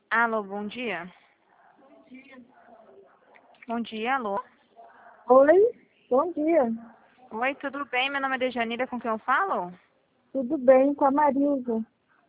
Alô, bom dia. Bom dia, alô. Oi, bom dia. Oi, tudo bem? Meu nome é Dejanira, com quem eu falo? Tudo bem com a Marilza?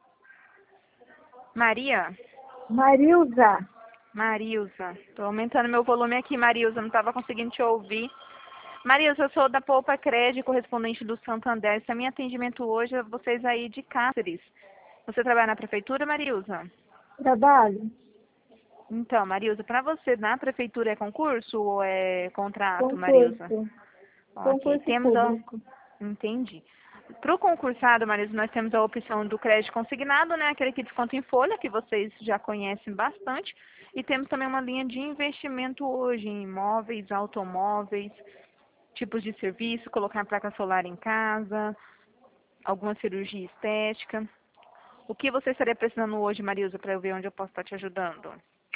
Maria? Marilza, Marilza. Tô aumentando meu volume aqui, Marilza, não estava conseguindo te ouvir. Marilza, eu sou da Poupa Crédito, correspondente do Santander. Esse é meu atendimento hoje a vocês aí de Cáceres. Você trabalha na prefeitura, Marilza? trabalho? Então, Marilza, para você na prefeitura é concurso ou é contrato, Marilza? Concurso. Ok, Concurso temos a... público. Entendi. Para o concursado, Marisa, nós temos a opção do crédito consignado, né? Aquele que desconta em folha, que vocês já conhecem bastante. E temos também uma linha de investimento hoje em imóveis, automóveis, tipos de serviço, colocar placa solar em casa, alguma cirurgia estética. O que você estaria precisando hoje, Marilza, para eu ver onde eu posso estar te ajudando?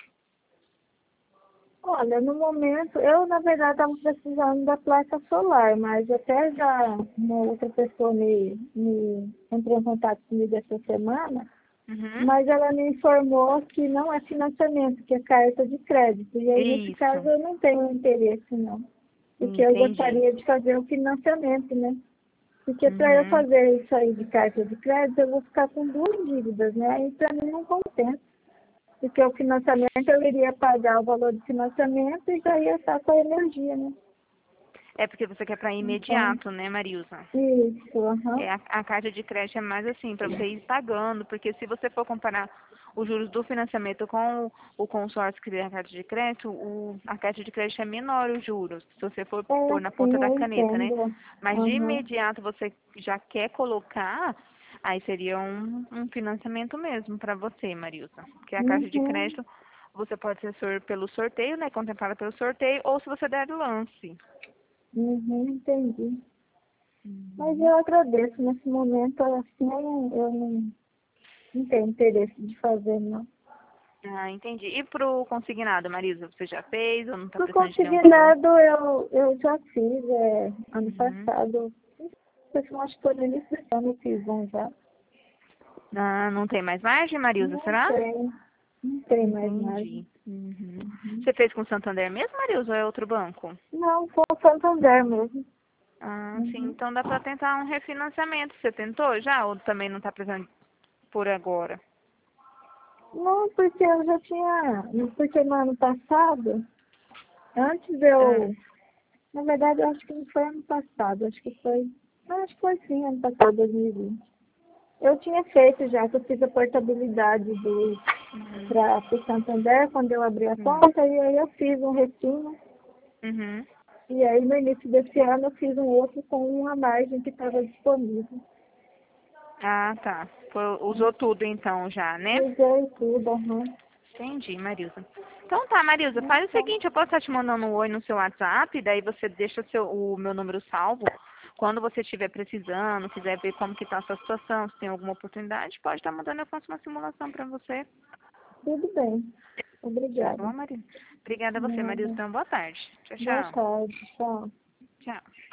Olha, no momento, eu na verdade estava precisando da placa solar, mas até já uma outra pessoa me entrou em contato comigo essa semana, Uhum. mas ela me informou que não é financiamento, que é carta de crédito. E aí, nesse Isso, caso, eu não tenho interesse, não. Porque eu entendi. gostaria de fazer o financiamento, né? Porque para eu Uhum. fazer isso aí de carta de crédito, eu vou ficar com duas dívidas, né? E para mim não compensa. Porque o financiamento, eu iria pagar o valor do financiamento e já ia estar com a energia, né? É porque você quer para Então, imediato, né, Marilza? isso, aham. A carta de crédito é mais assim, para você ir pagando, porque se você for comparar os juros do financiamento com o consórcio que tem a carta de crédito, a carta de crédito é menor os juros, se você for É, pôr na ponta sim, da eu caneta, né? entendo. Mas de Aham. imediato você já quer colocar, aí seria um financiamento mesmo para você, Marilza. Porque a carta de Uhum. crédito você pode ser pelo sorteio, né? Contemplada pelo sorteio, ou se você der lance. Uhum, entendi. Mas Uhum. eu agradeço. Nesse momento, assim, eu não tenho interesse de fazer, não. Ah, entendi. E pro consignado, Marisa, você já fez ou não está Pro precisando de nenhum valor? consignado, eu já fiz, ano Uhum. passado. Eu acho que foi no início desse ano eu fiz um já. Ah, não tem mais margem, Marilza, Não será? tem, não tem mais nada. Entendi. Uhum. Uhum. Você fez com o Santander mesmo, Marilza, ou é outro banco? Não, foi o Santander mesmo. Ah, sim, Uhum. então dá para tentar um refinanciamento. Você tentou já ou também não está precisando por agora? Não, porque eu já tinha, porque no ano passado, antes Ah, na verdade eu acho que não foi ano passado, acho que foi sim, ano passado, 2020. Eu tinha feito já, que eu fiz a portabilidade uhum. para o Santander, quando eu abri a Sim. conta, e aí eu fiz um refino. Uhum. E aí, no início desse ano, eu fiz um outro com uma margem que estava disponível. Ah, tá. Usou tudo então já, né? Usei tudo, aham. Entendi, Marilza. Então tá, Marilza, faz o Então, seguinte, eu posso estar te mandando um oi no seu WhatsApp, daí você deixa o meu número salvo. Quando você estiver precisando, quiser ver como que tá a sua situação, se tem alguma oportunidade, pode estar mandando, eu faço uma simulação para você. tudo bem. Tá Obrigada. bom, Marilza? Obrigada a você, Marilza. Nada. Então, boa tarde. Tchau, Boa tchau. tarde, tchau. Tchau.